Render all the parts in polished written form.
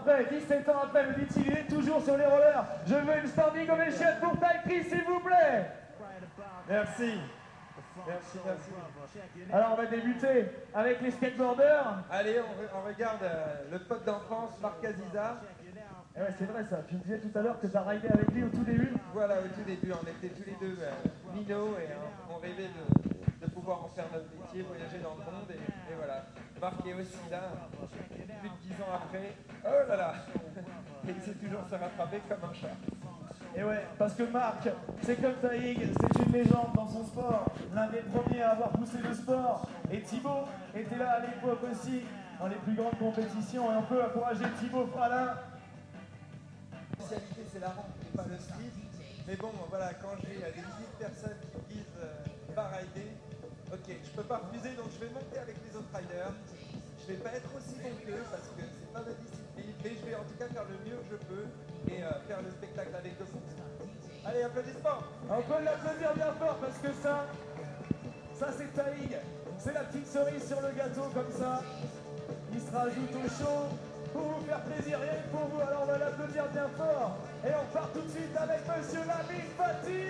après, 17 ans après, me dit-il, il est toujours sur les rollers. Je veux une standing ovation pour Ty, s'il vous plaît. Merci. Merci, merci. Alors on va débuter avec les skateboarders. Allez, on regarde le pote d'enfance, Marc Aziza. Eh ouais, c'est vrai ça, tu me disais tout à l'heure que tu as ridé avec lui au tout début. Voilà, au tout début, on était tous les deux minots et on rêvait de pouvoir en faire notre métier, voyager dans le monde et voilà. Marc est aussi là, plus de 10 ans après. Oh là là. Et il sait toujours se rattraper comme un chat. Et ouais, parce que Marc, c'est comme Taïg, c'est une légende dans son sport, l'un des premiers à avoir poussé le sport. Et Thibaut était là à l'époque aussi, dans les plus grandes compétitions, et on peut encourager Thibaut Fralin. La spécialité, c'est la rampe et pas le ski. Mais bon, voilà, quand j'ai des milliers de personnes qui me disent va rider, ok, je peux pas refuser, donc je vais monter avec les autres riders. Je vais pas être aussi bon qu'eux parce que c'est pas ma discipline, mais je vais en tout cas faire le mieux que je peux et faire le spectacle avec eux. Allez, applaudissements! On peut l'applaudir bien fort parce que ça c'est Taïg, c'est la petite cerise sur le gâteau comme ça. Il se rajoute au show pour vous faire plaisir, rien que pour vous, alors on va l'applaudir bien fort. Et on part tout de suite avec Monsieur Lamine Fati.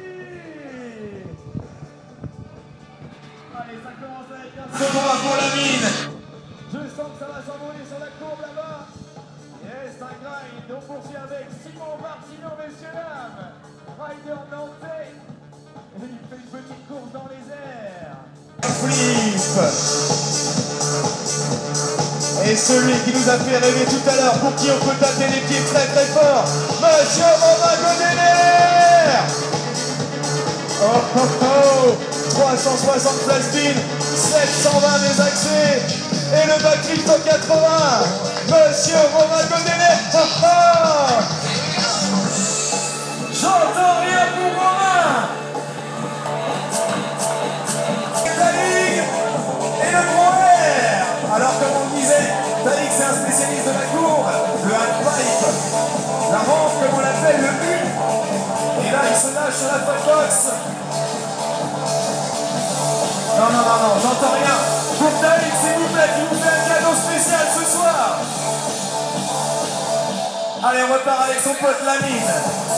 Allez, ça commence à être bien. C'est bon pour la mine! Je sens que ça va s'envoler sur la courbe là-bas. Yes, un grind. On poursuit avec Simon Martino, messieurs dames. Rider nantais. Et il fait une petite course dans les airs. Flip! Et celui qui nous a fait rêver tout à l'heure, pour qui on peut taper les pieds très très fort, Monsieur Romain Godener! Oh oh oh! 360 flash spin, 720 des accès, et le backflip top 80! Monsieur Romain Godener! Oh oh! J'entends rien pour Romain. Taïg et le gros air! Alors comme on disait, Taïg c'est un spécialiste de la courbe, le halfpipe, la rampe comme on l'appelle, le but. Et là il se lâche sur la fatbox. Non, j'entends rien. Pour Taïg, s'il vous plaît, qui nous fait un cadeau spécial ce soir. Allez, on repart avec son pote Lamine.